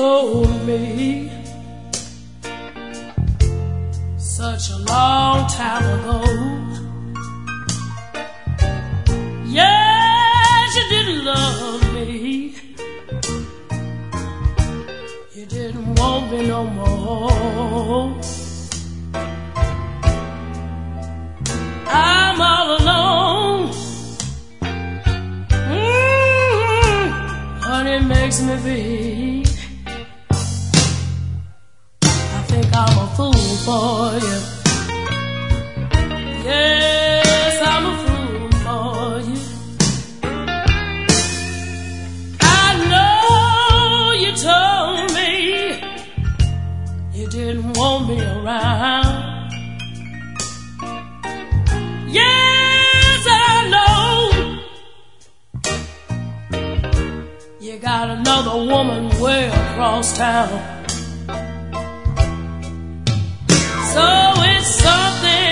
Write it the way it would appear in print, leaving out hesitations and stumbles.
told me such a long time ago. Yes, you didn't love me. You didn't want me no more. I'm all alone. Honey, it makes me weak. I think I'm a fool for you. Yes, I'm a fool for you. I know you told me you didn't want me around. Yes, I know you got another woman way across town. So it's something